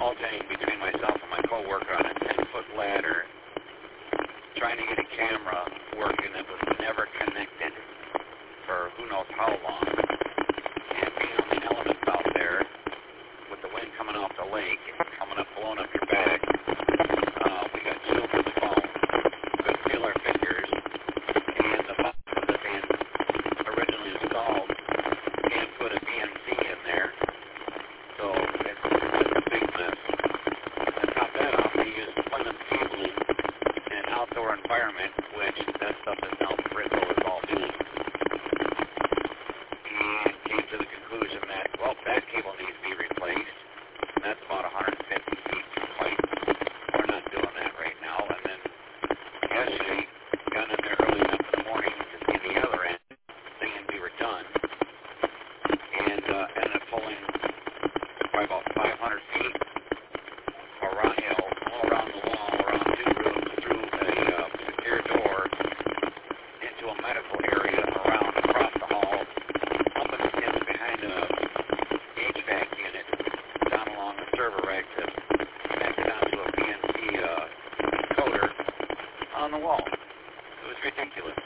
alternating between myself and my coworker on a 10-foot ladder, trying to get a camera working that was never connected for who knows how long. And being on the elements out there with the wind coming off the lake and coming up, blowing up your back, we got chilled to the bone. Couldn't feel our fingers. And the box that they had originally installed can't put a BNC in there. So it's a big mess. To top that off, we used Plymouth cabling in an outdoor environment, which that stuff is now brittle as all news. And came to the conclusion that, well, that cable needs to be replaced. And that's about 150 feet through pipe. We're not doing that right now. And then yesterday, got in there early enough in the morning to see the other end, thinking we were done. And ended up pulling probably about 500 feet around, all around the wall, around two rooms, through a secure door into a medical area, around across the hall, up in the kids behind a HVAC unit, down along the server rack to connect it onto a PNC coder on the wall. It was ridiculous.